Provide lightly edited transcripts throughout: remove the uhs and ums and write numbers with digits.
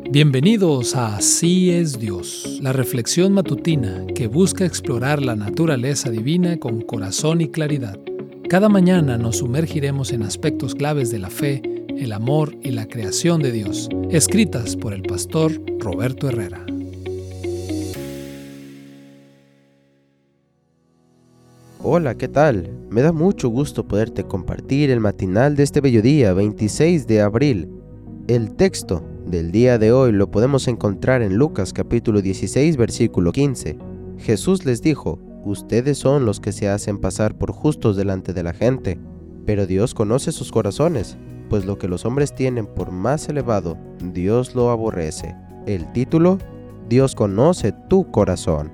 Bienvenidos a Así es Dios, la reflexión matutina que busca explorar la naturaleza divina con corazón y claridad. Cada mañana nos sumergiremos en aspectos claves de la fe, el amor y la creación de Dios, escritas por el pastor Roberto Herrera. Hola, ¿qué tal? Me da mucho gusto poderte compartir el matinal de este bello día, 26 de abril. El texto del día de hoy lo podemos encontrar en Lucas capítulo 16, versículo 15. Jesús les dijo: ustedes son los que se hacen pasar por justos delante de la gente, pero Dios conoce sus corazones, pues lo que los hombres tienen por más elevado, Dios lo aborrece. El título: Dios conoce tu corazón.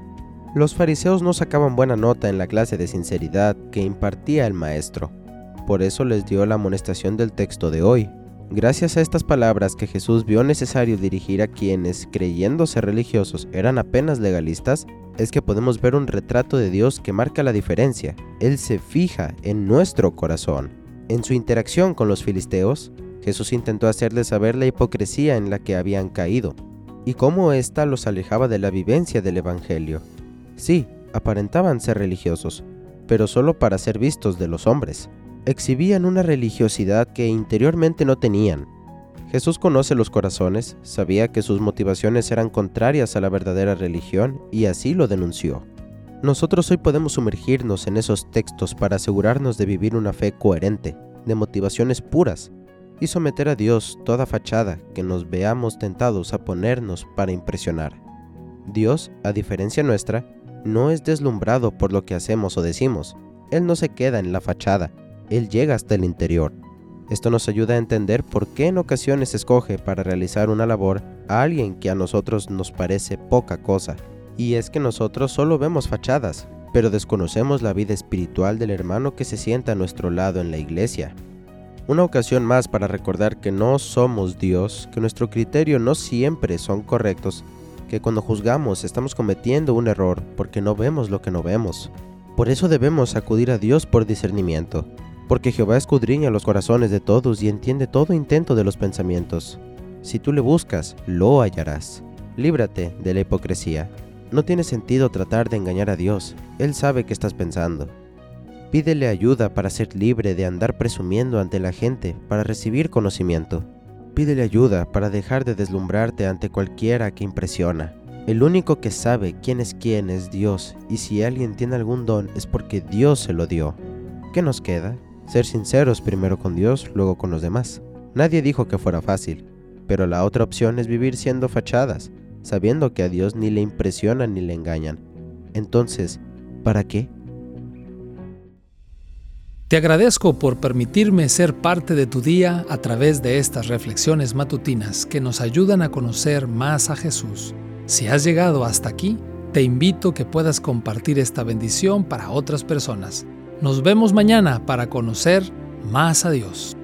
Los fariseos no sacaban buena nota en la clase de sinceridad que impartía el maestro. Por eso les dio la amonestación del texto de hoy. Gracias a estas palabras que Jesús vio necesario dirigir a quienes, creyéndose religiosos, eran apenas legalistas, es que podemos ver un retrato de Dios que marca la diferencia. Él se fija en nuestro corazón. En su interacción con los filisteos, Jesús intentó hacerles saber la hipocresía en la que habían caído y cómo ésta los alejaba de la vivencia del Evangelio. Sí, aparentaban ser religiosos, pero solo para ser vistos de los hombres. Exhibían una religiosidad que interiormente no tenían. Jesús conoce los corazones, sabía que sus motivaciones eran contrarias a la verdadera religión y así lo denunció. Nosotros hoy podemos sumergirnos en esos textos para asegurarnos de vivir una fe coherente, de motivaciones puras, y someter a Dios toda fachada que nos veamos tentados a ponernos para impresionar. Dios, a diferencia nuestra, no es deslumbrado por lo que hacemos o decimos. Él no se queda en la fachada. Él llega hasta el interior. Esto nos ayuda a entender por qué en ocasiones escoge para realizar una labor a alguien que a nosotros nos parece poca cosa. Y es que nosotros solo vemos fachadas, pero desconocemos la vida espiritual del hermano que se sienta a nuestro lado en la iglesia. Una ocasión más para recordar que no somos Dios, que nuestro criterio no siempre son correctos, que cuando juzgamos estamos cometiendo un error porque no vemos lo que no vemos. Por eso debemos acudir a Dios por discernimiento. Porque Jehová escudriña los corazones de todos y entiende todo intento de los pensamientos. Si tú le buscas, lo hallarás. Líbrate de la hipocresía. No tiene sentido tratar de engañar a Dios. Él sabe qué estás pensando. Pídele ayuda para ser libre de andar presumiendo ante la gente, para recibir conocimiento. Pídele ayuda para dejar de deslumbrarte ante cualquiera que impresiona. El único que sabe quién es Dios, y si alguien tiene algún don es porque Dios se lo dio. ¿Qué nos queda? Ser sinceros primero con Dios, luego con los demás. Nadie dijo que fuera fácil, pero la otra opción es vivir siendo fachadas, sabiendo que a Dios ni le impresionan ni le engañan. Entonces, ¿para qué? Te agradezco por permitirme ser parte de tu día a través de estas reflexiones matutinas que nos ayudan a conocer más a Jesús. Si has llegado hasta aquí, te invito a que puedas compartir esta bendición para otras personas. Nos vemos mañana para conocer más a Dios.